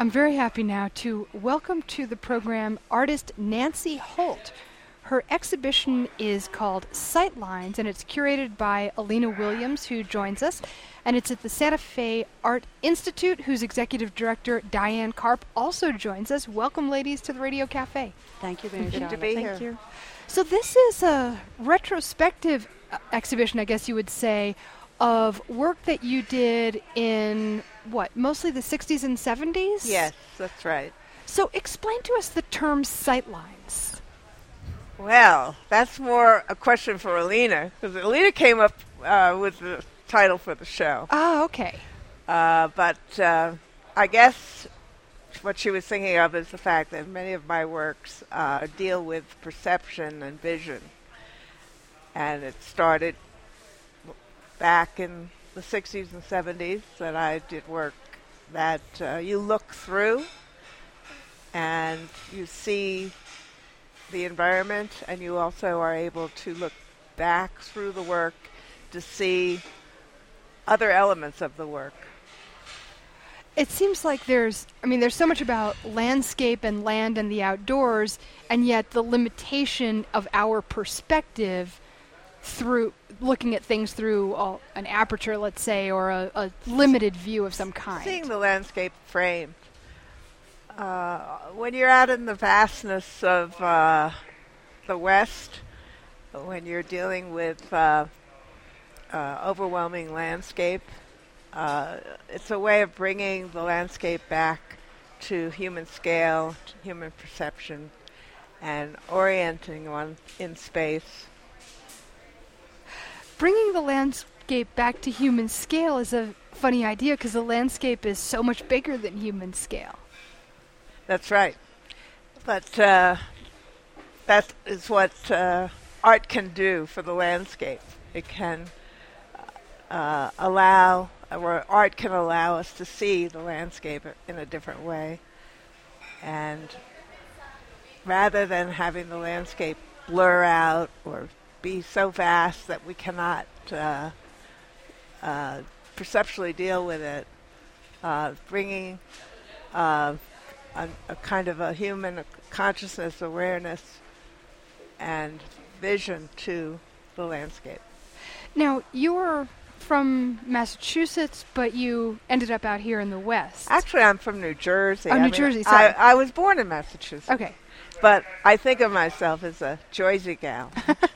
I'm very happy now to welcome to the program artist Nancy Holt. Her exhibition is called Sightlines, and it's curated by Alina Williams, who joins us. And it's at the Santa Fe Art Institute, whose executive director, Diane Karp, also joins us. Welcome, ladies, to the Radio Cafe. Thank you, Mary Good Charlotte. to be Thank here. you. So this is a retrospective exhibition, I guess you would say, of work that you did in, mostly the 60s and 70s? Yes, that's right. So explain to us the term sightlines. Well, that's more a question for Alina, because Alina came up with the title for the show. Ah, okay. But I guess what she was thinking of is the fact that many of my works deal with perception and vision. And it started back in the 60s and 70s that I did work that you look through and you see the environment, and you also are able to look back through the work to see other elements of the work. It seems like there's so much about landscape and land and the outdoors, and yet the limitation of our perspective through looking at things through an aperture, let's say, or a limited view of some kind. Seeing the landscape framed. When you're out in the vastness of the West, when you're dealing with overwhelming landscape, it's a way of bringing the landscape back to human scale, to human perception, and orienting one in space. Bringing the landscape back to human scale is a funny idea because the landscape is so much bigger than human scale. That's right. But that is what art can do for the landscape. It can art can allow us to see the landscape in a different way. And rather than having the landscape blur out or be so vast that we cannot perceptually deal with it, bringing a kind of a human consciousness, awareness, and vision to the landscape. Now, you're from Massachusetts, but you ended up out here in the West. Actually, I'm from New Jersey. Oh, New Jersey, sorry. I was born in Massachusetts. Okay. But I think of myself as a Jersey gal.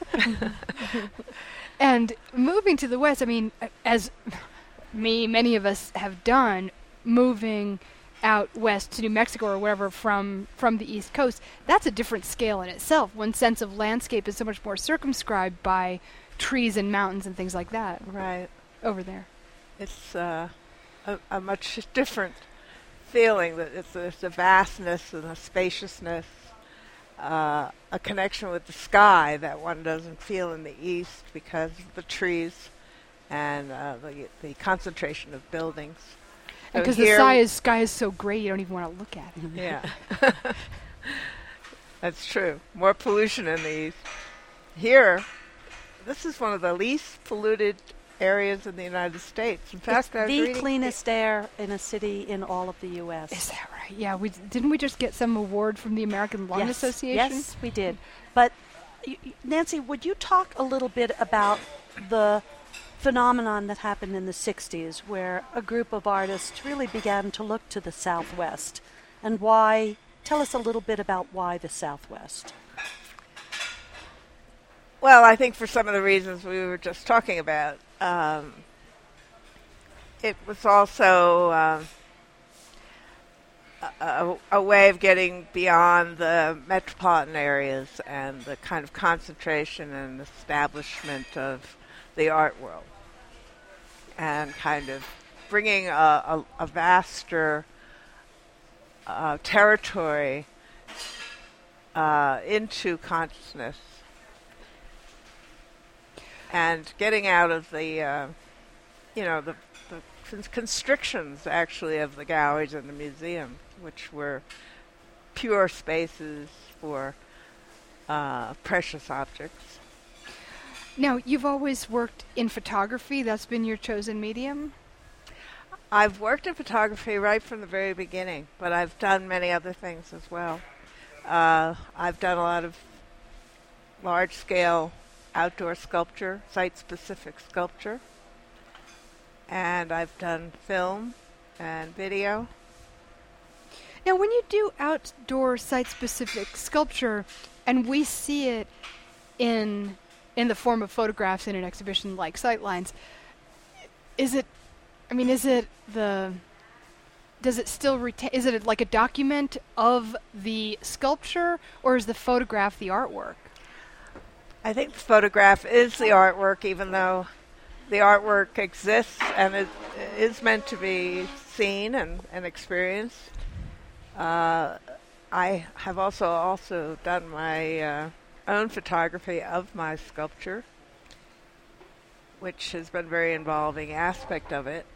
And moving to the West, as many of us have done, moving out west to New Mexico or wherever from the East Coast, that's a different scale in itself. One sense of landscape is so much more circumscribed by trees and mountains and things like that. Right. Over there. It's a much different feeling. That it's a vastness and a spaciousness, a connection with the sky that one doesn't feel in the East because of the trees and the concentration of buildings. Because the sky is so gray, you don't even want to look at it. Yeah. That's true. More pollution in the East. Here, this is one of the least polluted areas in the United States. In fact, it's the cleanest air in a city in all of the U.S. Is that right? Yeah. Didn't we just get some award from the American Lung Association? Yes, we did. But, Nancy, would you talk a little bit about the phenomenon that happened in the 60s where a group of artists really began to look to the Southwest, and why? Tell us a little bit about why the Southwest. Well, I think for some of the reasons we were just talking about. It was also a way of getting beyond the metropolitan areas and the kind of concentration and establishment of the art world, and kind of bringing a vaster territory into consciousness, and getting out of the constrictions actually of the galleries and the museum, which were pure spaces for precious objects. Now, you've always worked in photography. That's been your chosen medium? I've worked in photography right from the very beginning, but I've done many other things as well. I've done a lot of large-scale outdoor sculpture, site-specific sculpture, and I've done film and video. Now, when you do outdoor site-specific sculpture, and we see it in the form of photographs in an exhibition like Sightlines, does it still retain? Is it like a document of the sculpture, or is the photograph the artwork? I think the photograph is the artwork, even though the artwork exists and it is meant to be seen and experienced. I have also done my own photography of my sculpture, which has been a very involving aspect of it.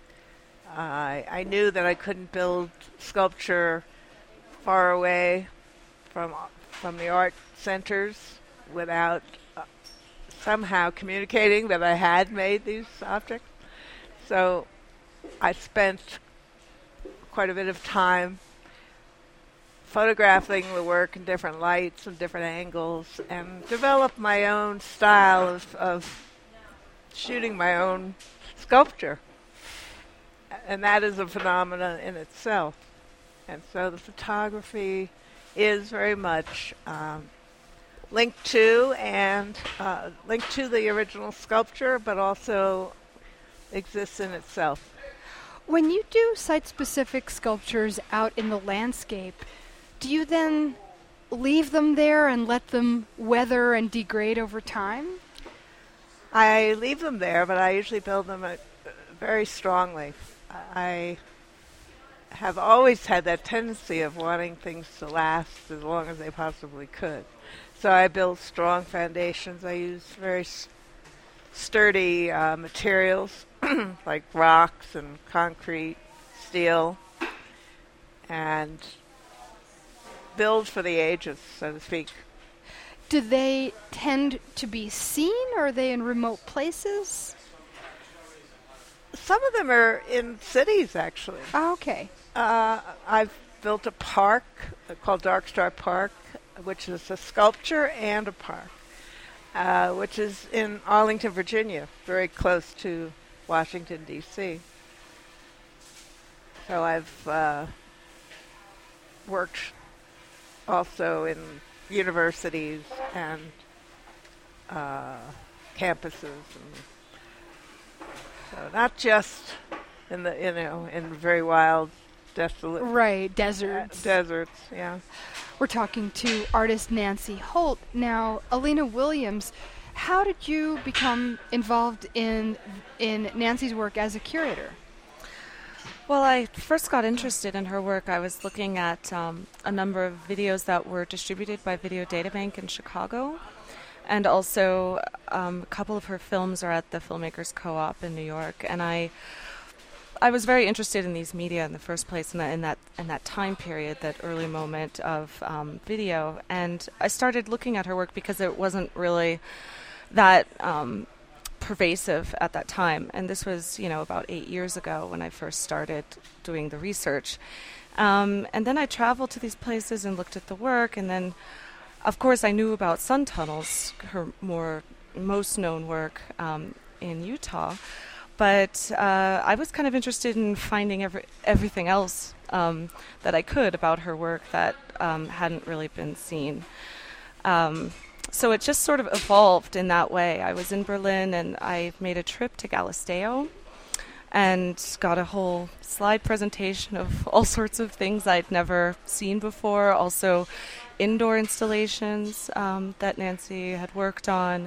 I knew that I couldn't build sculpture far away from the art centers without somehow communicating that I had made these objects. So I spent quite a bit of time photographing the work in different lights and different angles, and developed my own style of shooting my own sculpture. And that is a phenomenon in itself. And so the photography is very much linked to the original sculpture, but also exists in itself. When you do site-specific sculptures out in the landscape, do you then leave them there and let them weather and degrade over time? I leave them there, but I usually build them very strongly. I have always had that tendency of wanting things to last as long as they possibly could. So I build strong foundations. I use very sturdy materials like rocks and concrete, steel, and build for the ages, so to speak. Do they tend to be seen, or are they in remote places? Some of them are in cities, actually. Oh, okay. I've built a park called Dark Star Park, which is a sculpture and a park, which is in Arlington, Virginia, very close to Washington, D.C. So I've worked also in universities and campuses, and so not just in very wild, desolate deserts. Deserts, yeah. We're talking to artist Nancy Holt. Now, Alina Williams, how did you become involved in Nancy's work as a curator? Well, I first got interested in her work. I was looking at a number of videos that were distributed by Video Data Bank in Chicago, and also a couple of her films are at the Filmmakers Co-op in New York. And I was very interested in these media in the first place, in that time period, that early moment of video. And I started looking at her work because it wasn't really that pervasive at that time, and this was about 8 years ago when I first started doing the research, and then I traveled to these places and looked at the work, and then of course I knew about Sun Tunnels, her most known work in Utah, but I was kind of interested in finding everything else that I could about her work that hadn't really been seen. So it just sort of evolved in that way. I was in Berlin and I made a trip to Galisteo and got a whole slide presentation of all sorts of things I'd never seen before. Also indoor installations that Nancy had worked on.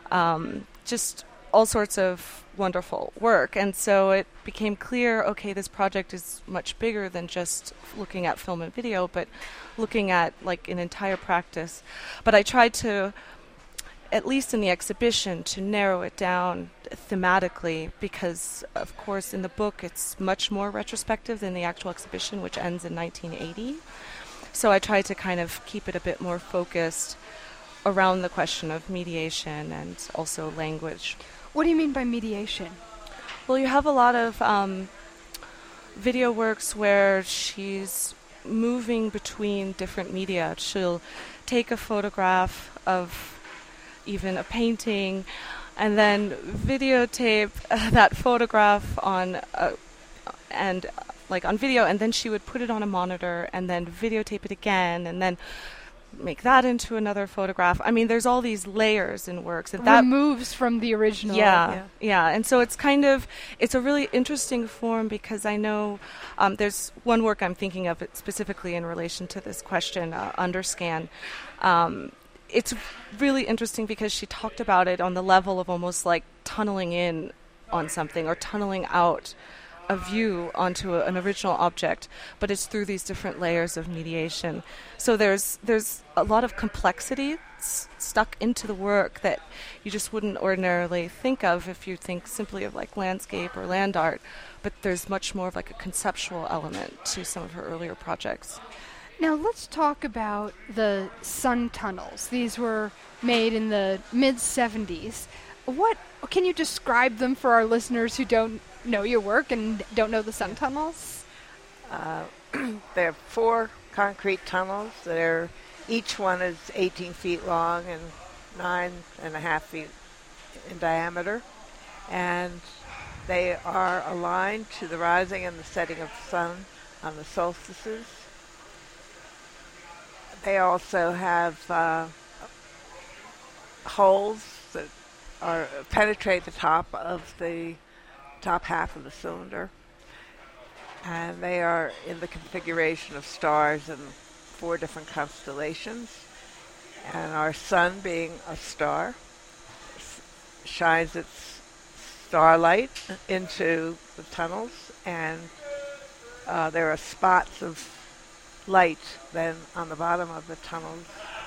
Just all sorts of wonderful work. And so it became clear, okay, this project is much bigger than just looking at film and video, but looking at like an entire practice. But I tried to, at least in the exhibition, to narrow it down thematically, because of course in the book it's much more retrospective than the actual exhibition, which ends in 1980. So I tried to kind of keep it a bit more focused around the question of mediation and also language. What do you mean by mediation? Well, you have a lot of video works where she's moving between different media. She'll take a photograph of even a painting and then videotape that photograph on on video, and then she would put it on a monitor and then videotape it again and then make that into another photograph. I mean, there's all these layers in works. And that removes from the original. Yeah. And so it's it's a really interesting form, because I know there's one work I'm thinking of specifically in relation to this question, Underscan. It's really interesting because she talked about it on the level of almost like tunneling in on something or tunneling out a view onto an original object, but it's through these different layers of mediation. So there's a lot of complexity stuck into the work that you just wouldn't ordinarily think of if you think simply of like landscape or land art, but there's much more of like a conceptual element to some of her earlier projects. Now let's talk about the sun tunnels. These were made in the mid-70s. What can you describe them for our listeners who don't know your work and don't know the sun tunnels? There are 4 concrete tunnels. Each one is 18 feet long and 9.5 feet in diameter, and they are aligned to the rising and the setting of the sun on the solstices. They also have holes that penetrate the top half of the cylinder, and they are in the configuration of stars in 4 different constellations, and our sun, being a star, shines its starlight into the tunnels, and there are spots of light then on the bottom of the tunnels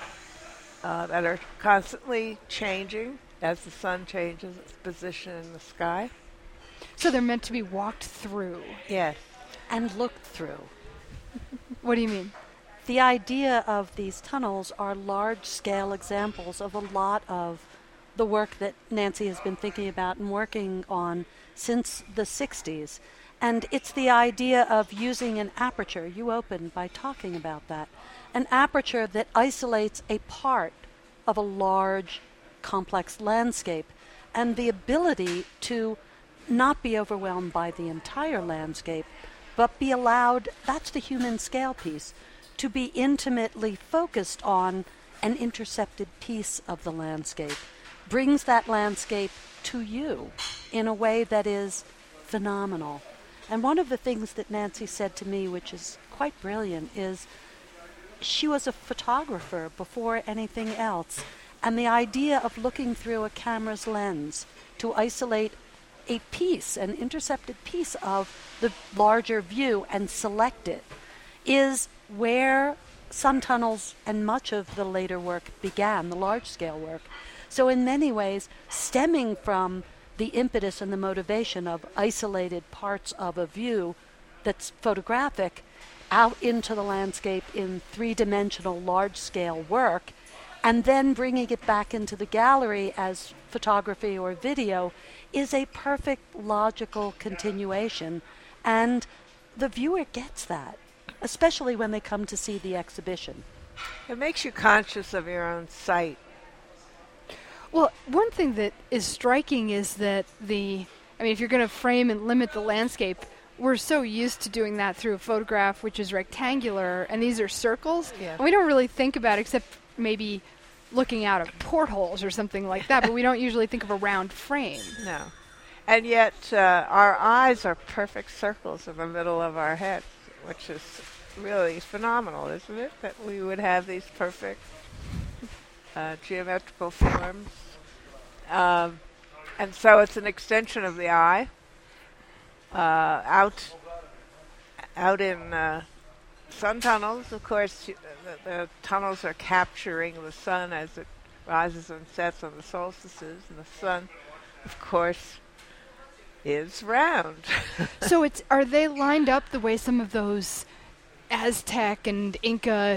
that are constantly changing as the sun changes its position in the sky. So they're meant to be walked through. Yes. And looked through. What do you mean? The idea of these tunnels are large-scale examples of a lot of the work that Nancy has been thinking about and working on since the 60s. And it's the idea of using an aperture. You opened by talking about that. An aperture that isolates a part of a large, complex landscape, and the ability to not be overwhelmed by the entire landscape, but be allowed, that's the human scale piece, to be intimately focused on an intercepted piece of the landscape, brings that landscape to you in a way that is phenomenal. And one of the things that Nancy said to me, which is quite brilliant, is she was a photographer before anything else. And the idea of looking through a camera's lens to isolate a piece, an intercepted piece of the larger view and select it, is where sun tunnels and much of the later work began, the large-scale work. So in many ways, stemming from the impetus and the motivation of isolated parts of a view that's photographic out into the landscape in 3-dimensional large-scale work, and then bringing it back into the gallery as photography or video, is a perfect logical continuation. And the viewer gets that, especially when they come to see the exhibition. It makes you conscious of your own sight. Well, one thing that is striking is that if you're going to frame and limit the landscape, we're so used to doing that through a photograph, which is rectangular, and these are circles. Yeah. And we don't really think about it, except maybe looking out of portholes or something like that, but we don't usually think of a round frame. No. And yet our eyes are perfect circles in the middle of our heads, which is really phenomenal, isn't it? That we would have these perfect geometrical forms. And so it's an extension of the eye. Out in sun tunnels, of course, the tunnels are capturing the sun as it rises and sets on the solstices, and the sun, of course, is round. So are they lined up the way some of those Aztec and Inca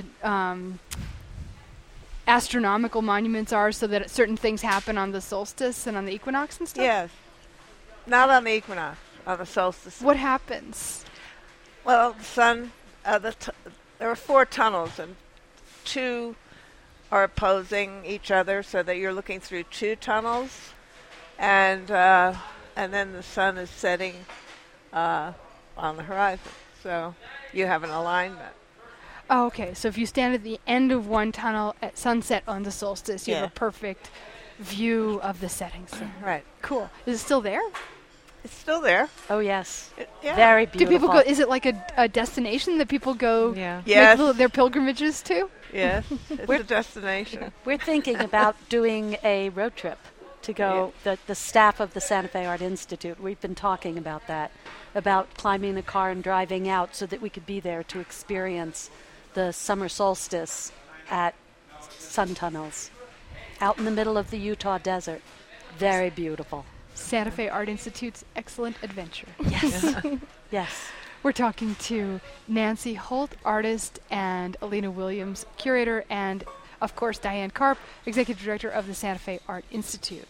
astronomical monuments are, so that certain things happen on the solstice and on the equinox and stuff? Yes. Not on the equinox, on the solstice. What happens? Well, the sun, there are 4 tunnels, and 2 are opposing each other, so that you're looking through 2 tunnels, and then the sun is setting on the horizon. So you have an alignment. Oh, okay. So if you stand at the end of one tunnel at sunset on the solstice, you have a perfect view of the setting sun. Right. Cool. Is it still there? It's still there. Oh, yes. Yeah. Very beautiful. Do people go? Is it like a destination that people go Yeah. Yes. make their pilgrimages to? Yes. It's a destination. We're thinking about doing a road trip to go, the staff of the Santa Fe Art Institute. We've been talking about that, about climbing a car and driving out so that we could be there to experience the summer solstice at sun tunnels out in the middle of the Utah desert. Very beautiful. Santa Fe Art Institute's excellent adventure. Yes. Yes. We're talking to Nancy Holt, artist, and Alina Williams, curator, and, of course, Diane Karp, executive director of the Santa Fe Art Institute.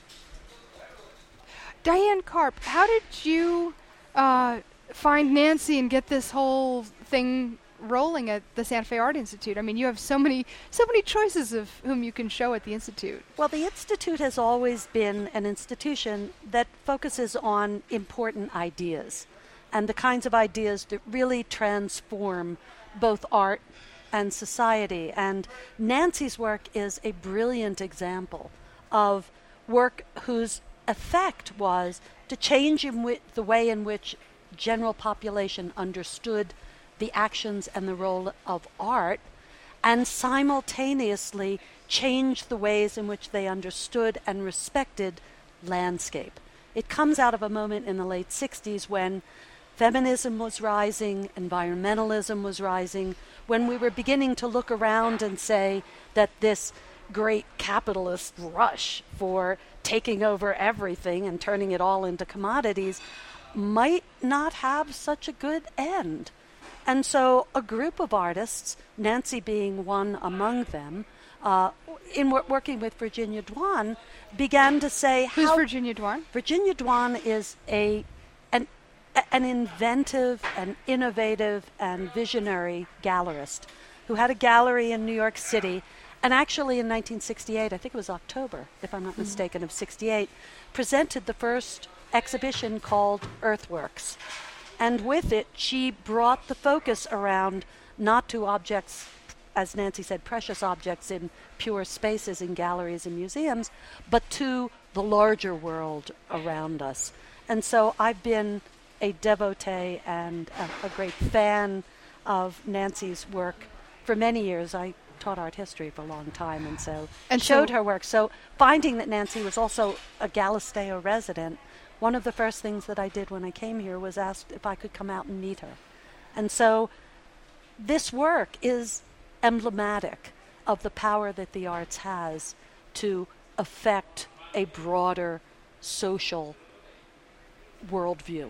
Diane Karp, how did you find Nancy and get this whole thing rolling at the Santa Fe Art Institute? I mean, you have so many choices of whom you can show at the Institute. Well, the Institute has always been an institution that focuses on important ideas and the kinds of ideas that really transform both art and society. And Nancy's work is a brilliant example of work whose effect was to change the way in which general population understood the actions and the role of art, and simultaneously change the ways in which they understood and respected landscape. It comes out of a moment in the late 60s when feminism was rising, environmentalism was rising, when we were beginning to look around and say that this great capitalist rush for taking over everything and turning it all into commodities might not have such a good end. And so a group of artists, Nancy being one among them, in working with Virginia Dwan, began to say Who's Virginia Dwan? Virginia Dwan is an inventive and innovative and visionary gallerist who had a gallery in New York City, and actually in 1968, I think it was October, if I'm not mistaken, of 68, presented the first exhibition called Earthworks. And with it, she brought the focus around not to objects, as Nancy said, precious objects in pure spaces in galleries and museums, but to the larger world around us. And so I've been a devotee and a great fan of Nancy's work for many years. I taught art history for a long time and showed her work. So finding that Nancy was also a Galisteo resident, one of the first things that I did when I came here was asked if I could come out and meet her. And so this work is emblematic of the power that the arts has to affect a broader social worldview.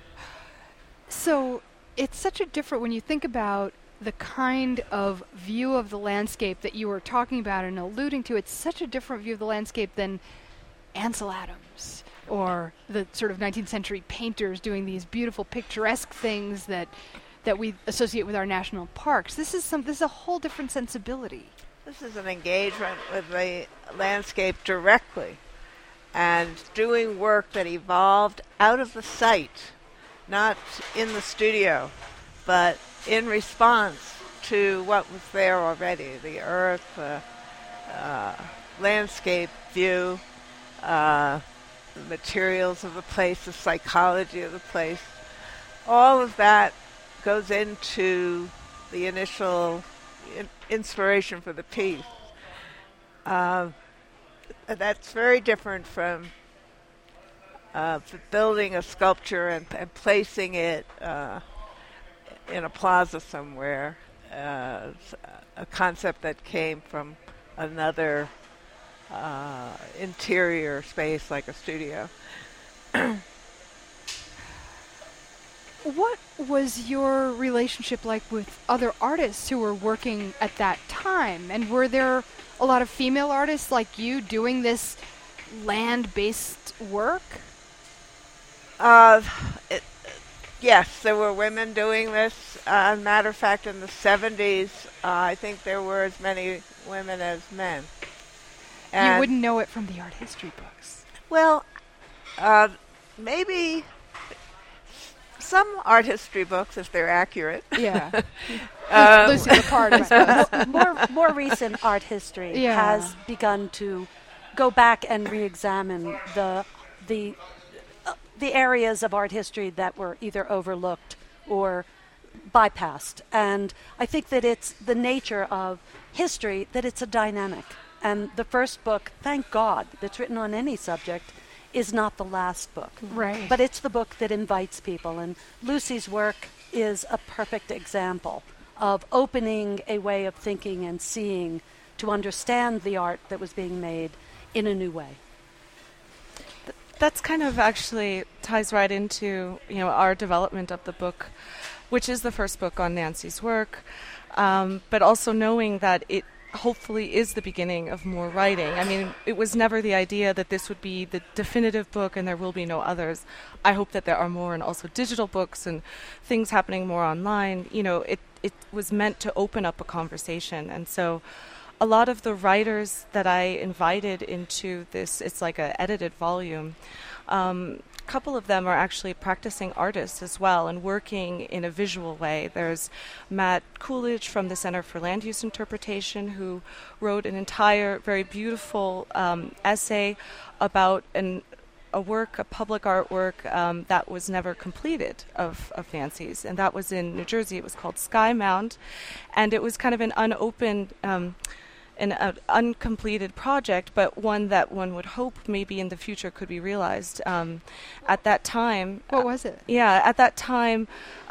So it's such a different, when you think about the kind of view of the landscape that you were talking about and alluding to, it's such a different view of the landscape than Ansel Adams or the sort of 19th century painters doing these beautiful picturesque things that we associate with our national parks. This is a whole different sensibility. This is an engagement with the landscape directly and doing work that evolved out of the site, not in the studio, but in response to what was there already, the earth, landscape view, the materials of the place, the psychology of the place. All of that goes into the initial inspiration for the piece. That's very different from building a sculpture and placing it in a plaza somewhere, a concept that came from another interior space like a studio. What was your relationship like with other artists who were working at that time? And were there a lot of female artists like you doing this land-based work? Yes, there were women doing this. Matter of fact, in the 70s, I think there were as many women as men. You wouldn't know it from the art history books. Well, maybe some art history books, if they're accurate. Yeah. Lucy Lepard, I suppose. More recent art history has begun to go back and re-examine the areas of art history that were either overlooked or bypassed. And I think that it's the nature of history that it's a dynamic. And the first book, thank God, that's written on any subject is not the last book. Right. But it's the book that invites people. And Lucy's work is a perfect example of opening a way of thinking and seeing to understand the art that was being made in a new way. That's kind of actually ties right into, our development of the book, which is the first book on Nancy's work, but also knowing that it hopefully is the beginning of more writing. I mean, it was never the idea that this would be the definitive book and there will be no others. I hope that there are more and also digital books and things happening more online. It was meant to open up a conversation. And so a lot of the writers that I invited into this, it's like an edited volume, a couple of them are actually practicing artists as well and working in a visual way. There's Matt Coolidge from the Center for Land Use Interpretation, who wrote an entire very beautiful essay about a public artwork that was never completed of Nancy's, and that was in New Jersey. It was called Sky Mound, and it was kind of an unopened an uncompleted project, but one that one would hope maybe in the future could be realized. At that time... What was it? At that time,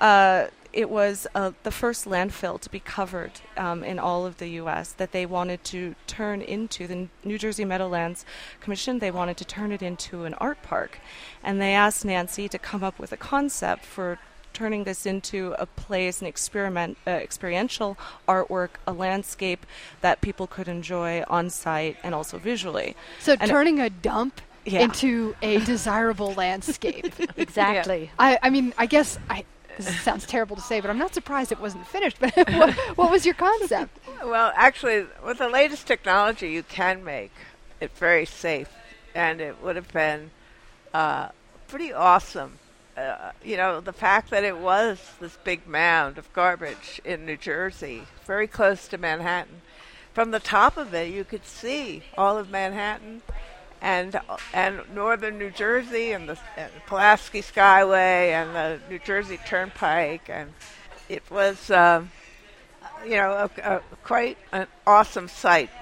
it was the first landfill to be covered in all of the U.S. that they wanted to turn into, the New Jersey Meadowlands Commission, they wanted to turn it into an art park. And they asked Nancy to come up with a concept for turning this into a place, an experiential artwork, a landscape that people could enjoy on site and also visually. So turning a dump into a desirable landscape. Exactly. Yeah. I mean, I guess this sounds terrible to say, but I'm not surprised it wasn't finished. But what was your concept? Well, actually, with the latest technology, you can make it very safe, and it would have been pretty awesome. The fact that it was this big mound of garbage in New Jersey, very close to Manhattan. From the top of it, you could see all of Manhattan and northern New Jersey and the Pulaski Skyway and the New Jersey Turnpike. And it was, quite an awesome site.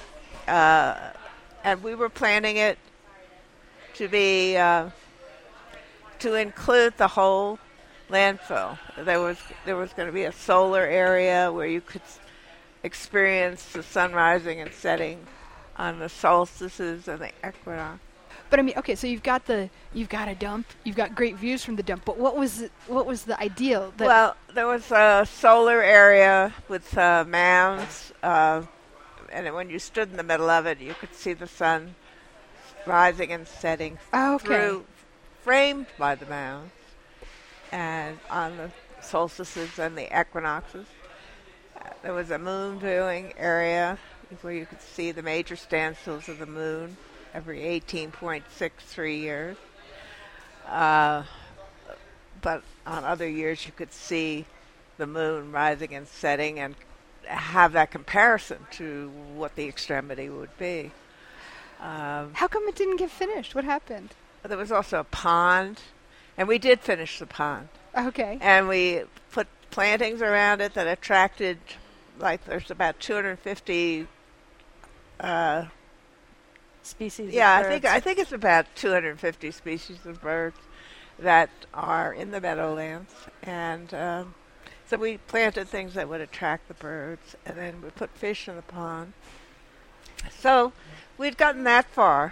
And we were planning it to be... to include the whole landfill. There was going to be a solar area where you could experience the sun rising and setting on the solstices and the equinox. But I mean, okay, so you've got a dump, you've got great views from the dump. But what was the ideal? Well, there was a solar area with mounds, and when you stood in the middle of it, you could see the sun rising and setting through. Framed by the mounds and on the solstices and the equinoxes. There was a moon viewing area where you could see the major standstills of the moon every 18.63 years. But on other years you could see the moon rising and setting and have that comparison to what the extremity would be. How come it didn't get finished? What happened? There was also a pond, and we did finish the pond. Okay. And we put plantings around it that attracted, there's about 250 species. Yeah, of birds. I think it's about 250 species of birds that are in the Meadowlands, and so we planted things that would attract the birds, and then we put fish in the pond. So we'd gotten that far.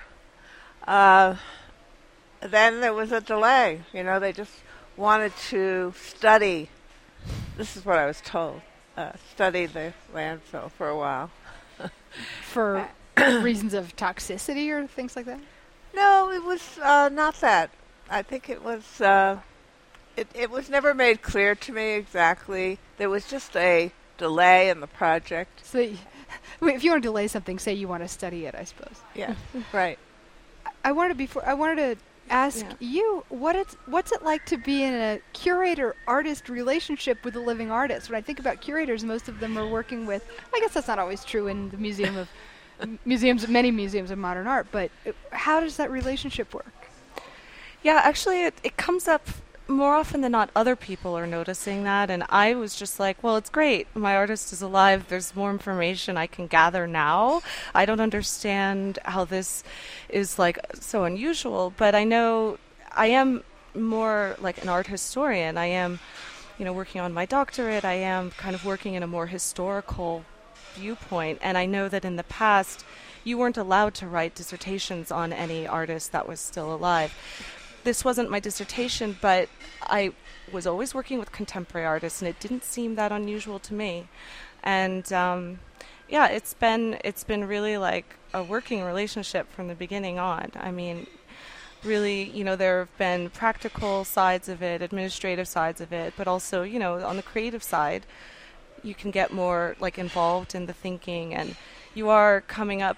Then there was a delay. They just wanted to study. This is what I was told. Study the landfill for a while. For reasons of toxicity or things like that? No, it was not that. I think it was it was never made clear to me exactly. There was just a delay in the project. So, if you want to delay something, say you want to study it, I suppose. Yeah, right. I wanted to ask you what's it like to be in a curator-artist relationship with a living artist. When I think about curators, most of them are working with. I guess that's not always true in the many museums of modern art. But how does that relationship work? Yeah, actually, it comes up more often than not. Other people are noticing that, and I was just like, well, it's great. My artist is alive. There's more information I can gather now. I don't understand how this is like so unusual, but I know I am more like an art historian. I am, working on my doctorate. I am kind of working in a more historical viewpoint, and I know that in the past you weren't allowed to write dissertations on any artist that was still alive. This wasn't my dissertation, but I was always working with contemporary artists, and it didn't seem that unusual to me. And it's been really like a working relationship from the beginning on. I mean, really, there have been practical sides of it, administrative sides of it, but also, on the creative side, you can get more like involved in the thinking, and you are coming up,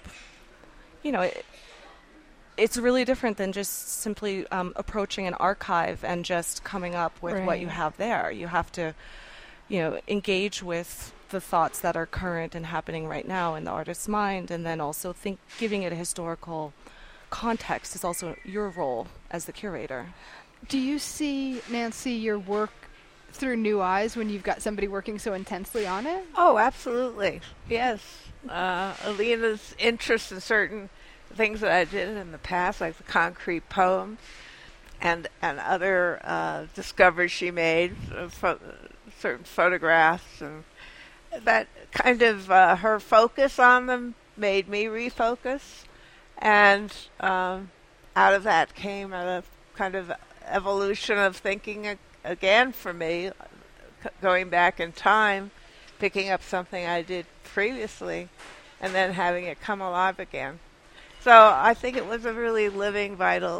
it's really different than just simply approaching an archive and just coming up with what you have there. You have to, engage with the thoughts that are current and happening right now in the artist's mind, and then also giving it a historical context is also your role as the curator. Do you see, Nancy, your work through new eyes when you've got somebody working so intensely on it? Oh, absolutely. Yes. Alina's interest in certain things that I did in the past, like the concrete poems, and other discoveries she made, certain photographs, and that kind of her focus on them made me refocus, and out of that came a kind of evolution of thinking again for me, going back in time, picking up something I did previously, and then having it come alive again. So I think it was a really living, vital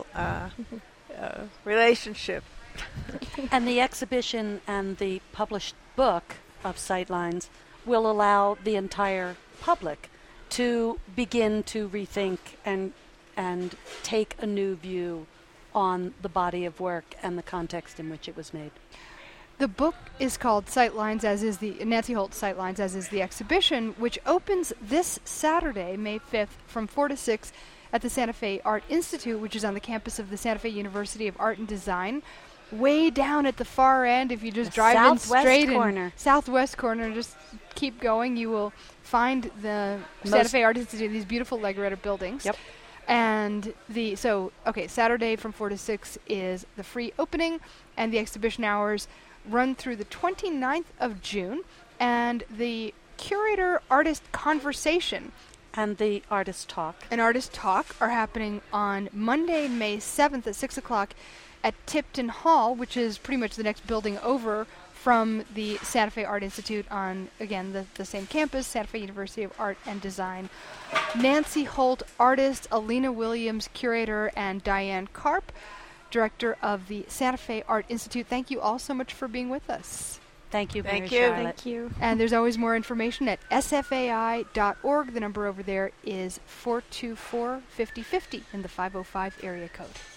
relationship. And the exhibition and the published book of Sightlines will allow the entire public to begin to rethink and take a new view on the body of work and the context in which it was made. The book is called Sightlines, as is the Nancy Holt Sightlines, as is the exhibition, which opens this Saturday, May 5th, from 4 to 6 at the Santa Fe Art Institute, which is on the campus of the Santa Fe University of Art and Design. Way down at the far end, if you just drive in straight in southwest corner, just keep going, you will find the Santa Fe Art Institute, these beautiful Legaretta buildings. Yep. And Saturday from 4 to 6 is the free opening, and the exhibition hours run through the 29th of June, and the curator-artist conversation and the artist talk are happening on Monday, May 7th at 6 o'clock at Tipton Hall, which is pretty much the next building over from the Santa Fe Art Institute on, again, the same campus, Santa Fe University of Art and Design. Nancy Holt, artist, Alina Williams, curator, and Diane Karp, director of the Santa Fe Art Institute. Thank you all so much for being with us. Thank you, Thank Mary you. Charlotte. Thank you. And there's always more information at sfai.org. The number over there is 424-5050 in the 505 area code.